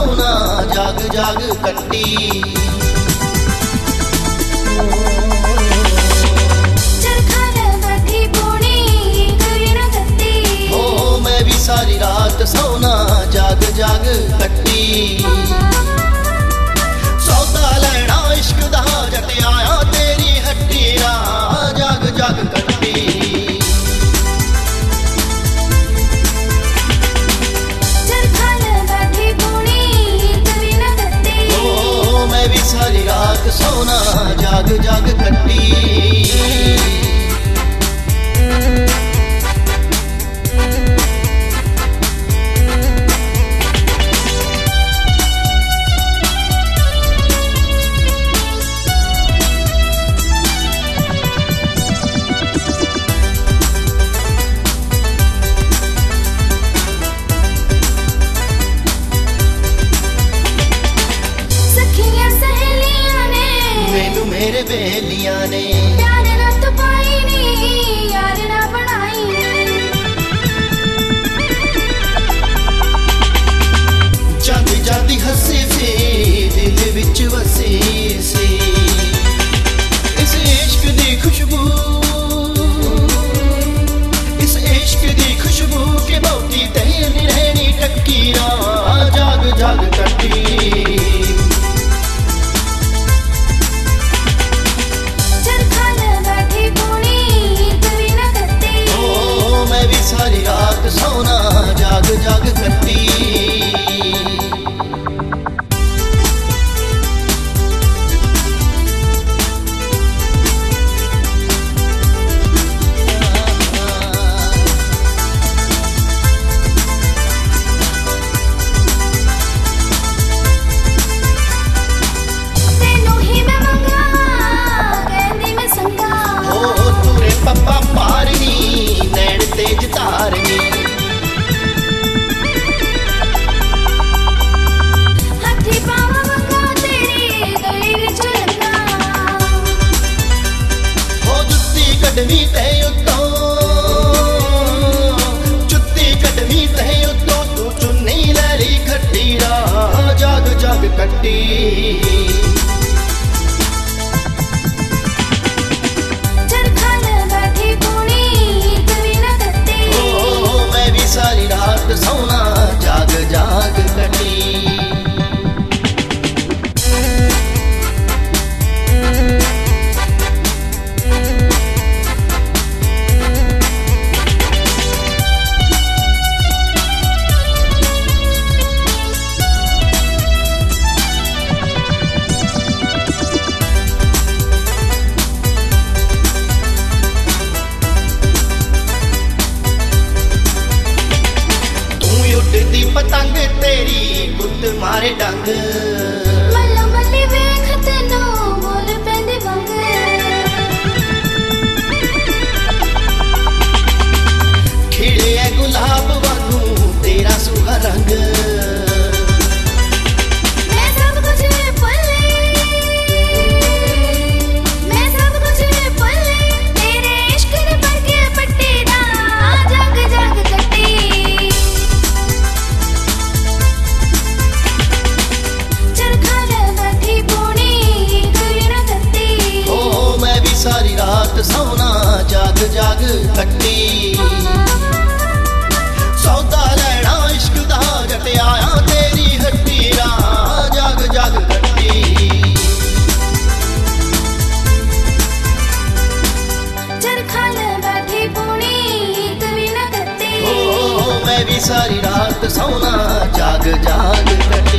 सौना जाग जाग कट्टी। सारी रात सौना जाग जाग कट्टी। सौदा लैना इश्क दा जट आया तेरी हट्टी रा जाग जाग कट्टी। मैं भी सारी रात सौना जाग जाग कट्टी। मेरे बेलियां ने यार ना तो पाई नी यार ना बनाई। जाती जाती हंसी सी दिल विच वसी सी। इस इश्क दी खुशबू, इस इश्क दी खुशबू के बहुती तेरी रहनी टक्की रा जाग जाग कट्टी। सारी रात सौना जाग जाग कट्टी। तेनू ही मैं मंगा कहंदी मैं संगा। ओ तुरे पप्पा पारनी नैन तेज तारनी। हथी पावा मंगा तेरी गली विच लंगा। हो जुत्ती कढवी ते उत्तों, जुत्ती कढवी ते उत्तों तू चुन्नी लै ली खट्टी रा जाग जाग कट्टी। सारी रात सौना जाग जाग कटी। पतंग तेरी गुੱਤ मारे डंग। मल्ला मल्ली वेख तैनू बोल पैंदे वंग। खिड़े गुलाब वांगू तेरा सुहा रंग। मैं सब कुछ भुल्ले, मैं सब कुछ भुल्ले तेरे इश्क ने भर के पट्टी दा जाग जाग कट्टी। सारी रात सौना जाग जाग कट्टी। सौदा लैना इश्क दा जट आया तेरी हट्टी रा जाग जाग कट्टी। चरखा ले बैठी पूनी कभी ना करती। मैं भी सारी रात सौना जाग जाग कट्टी।